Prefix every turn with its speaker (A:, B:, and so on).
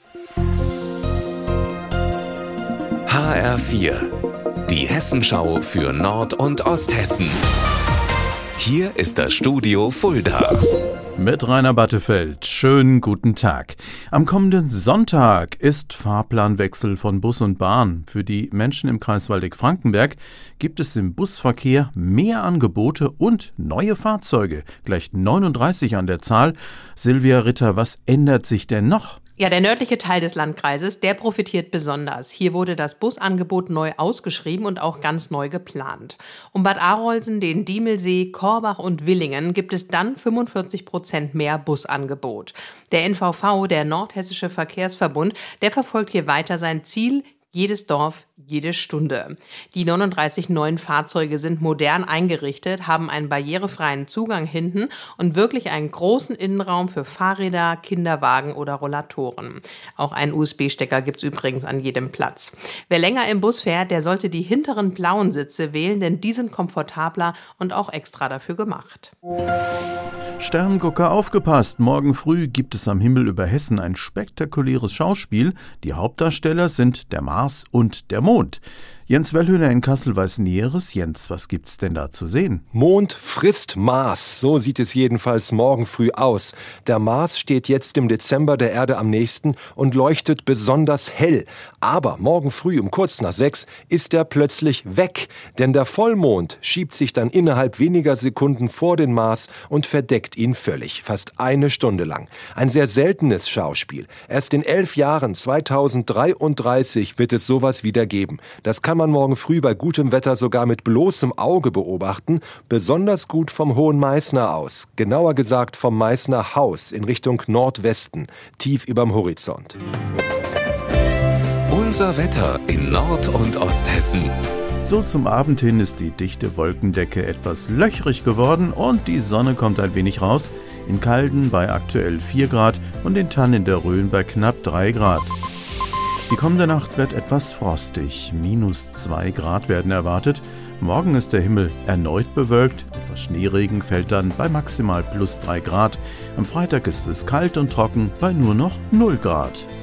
A: HR4, die Hessenschau für Nord- und Osthessen. Hier ist das Studio Fulda.
B: Mit Rainer Battefeld. Schönen guten Tag. Am kommenden Sonntag ist Fahrplanwechsel von Bus und Bahn. Für die Menschen im Kreis Waldeck-Frankenberg gibt es im Busverkehr mehr Angebote und neue Fahrzeuge. Gleich 39 an der Zahl. Silvia Ritter, was ändert sich denn noch?
C: Ja, der nördliche Teil des Landkreises, der profitiert besonders. Hier wurde das Busangebot neu ausgeschrieben und auch ganz neu geplant. Um Bad Arolsen, den Diemelsee, Korbach und Willingen gibt es dann 45% mehr Busangebot. Der NVV, der Nordhessische Verkehrsverbund, der verfolgt hier weiter sein Ziel: jedes Dorf, jede Stunde. Die 39 neuen Fahrzeuge sind modern eingerichtet, haben einen barrierefreien Zugang hinten und wirklich einen großen Innenraum für Fahrräder, Kinderwagen oder Rollatoren. Auch einen USB-Stecker gibt's übrigens an jedem Platz. Wer länger im Bus fährt, der sollte die hinteren blauen Sitze wählen, denn die sind komfortabler und auch extra dafür gemacht.
B: Sterngucker, aufgepasst! Morgen früh gibt es am Himmel über Hessen ein spektakuläres Schauspiel. Die Hauptdarsteller sind der Mars und der Mond. Jens Wellhöhner in Kassel weiß Näheres. Jens, was gibt's denn da zu sehen?
D: Mond frisst Mars, so sieht es jedenfalls morgen früh aus. Der Mars steht jetzt im Dezember der Erde am nächsten und leuchtet besonders hell. Aber morgen früh um kurz nach 6 ist er plötzlich weg, denn der Vollmond schiebt sich dann innerhalb weniger Sekunden vor den Mars und verdeckt ihn völlig, fast eine Stunde lang. Ein sehr seltenes Schauspiel. Erst in 11 Jahren, 2033, wird es sowas wieder geben. Das kann man morgen früh bei gutem Wetter sogar mit bloßem Auge beobachten, besonders gut vom Hohen Meißner aus, genauer gesagt vom Meißner Haus in Richtung Nordwesten, tief überm Horizont.
A: Unser Wetter in Nord- und Osthessen.
B: So zum Abend hin ist die dichte Wolkendecke etwas löchrig geworden und die Sonne kommt ein wenig raus. In Calden bei aktuell 4 Grad und in Thann in der Rhön bei knapp 3 Grad. Die kommende Nacht wird etwas frostig. -2 Grad werden erwartet. Morgen ist der Himmel erneut bewölkt. Etwas Schneeregen fällt dann bei maximal +3 Grad. Am Freitag ist es kalt und trocken bei nur noch 0 Grad.